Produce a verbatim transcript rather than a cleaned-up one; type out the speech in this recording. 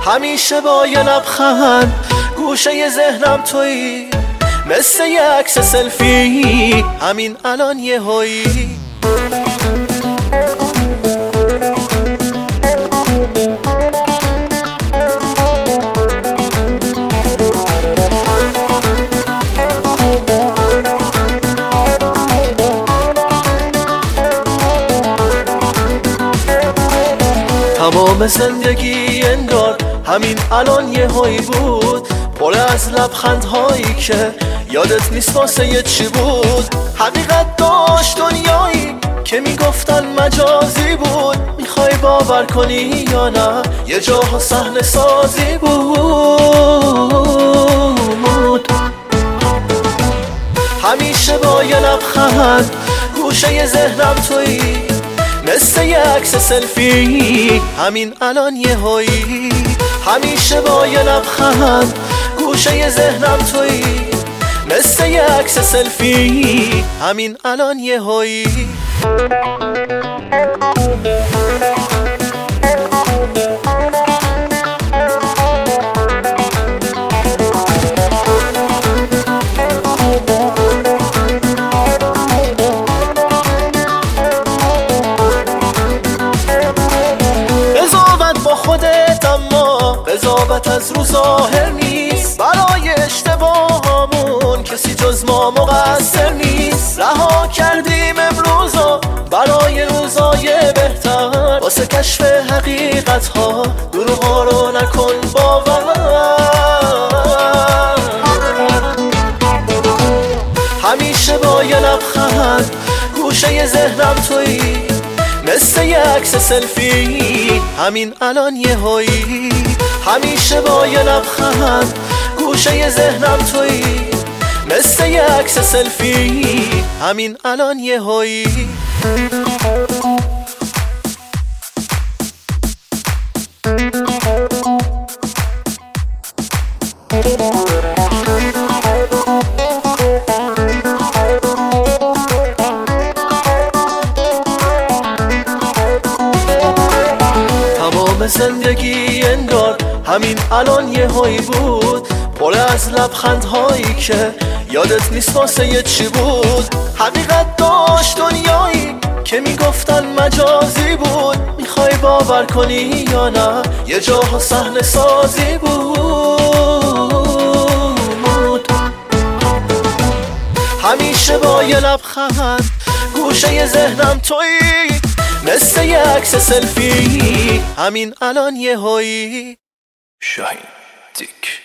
همیشه با یه لبخند گوشه ی ذهنم تویی، مثل یه عکس سلفی همین الان یه هایی. تمام زندگی انگار همین الان یه هایی بود، پر از لبخندهایی که یادت نیست واسه یه چی بود. حقیقت داشت دنیایی که میگفتن مجازی بود، میخوای باور کنی یا نه یه جاها صحنه سازی بود. همیشه با یه لبخند گوشه ی ذهنم تویی، مثل یه عکس سلفی همین الان یه هایی. همیشه با یه لبخند گوشه ی ذهنم تویی، مثل یه عکس سلفی همین الان یه هایی. خودت اما قضاوت از رو ظاهر نیست، برای اشتباهامون کسی جز ما مقصر نیست. رها کردیم امروزا برای روزای بهتر، واسه کشف حقیقت ها دروغا رو نکن باور. همیشه با یه لبخند گوشه ی ذهنم تویی، مثل یه عکس سلفی همین الان یه هایی. همیشه با یه لبخند گوشه ی ذهنم تویی، مثل یه عکس سلفی همین الان یه هایی. زندگی انگار همین الان یه هایی بود، پر از لبخندهایی که یادت نیست واسه یه چی بود. حقیقت داشت دنیایی که میگفتن مجازی بود، میخوای باور کنی یا نه یه جاها صحنه سازی بود. همیشه با یه لبخند گوشه ی ذهنم تویی، مثل یه عکس سلفی همین الان یه هایی. شاهین تیک.